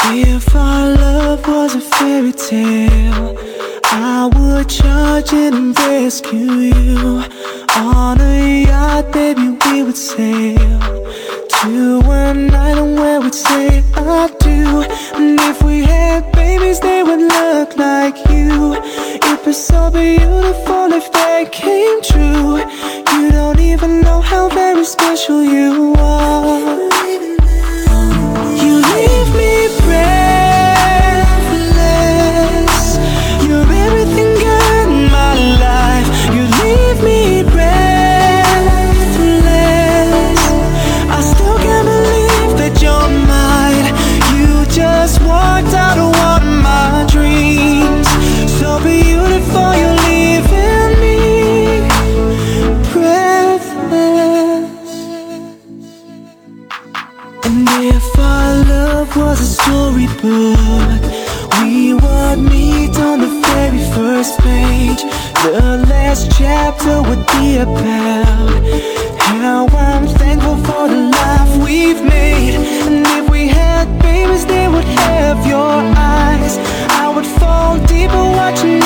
If our love was a fairy tale, I would charge it and rescue you. On a yacht, baby, we would sail to an island where we'd say I do. And if we had babies, they would look like you. It'd be so beautiful if they came true. You don't even know how very special you are. You leave me breathless. You're everything good in my life. You leave me breathless. I still can't believe that you're mine. You just walked out of one of my dreams. So beautiful, you're leaving me breathless. And if our love was a storybook, we would meet on the very first page. The last chapter would be about how I'm thankful for the life we've made. And if we had babies, they would have your eyes. I would fall deeper watching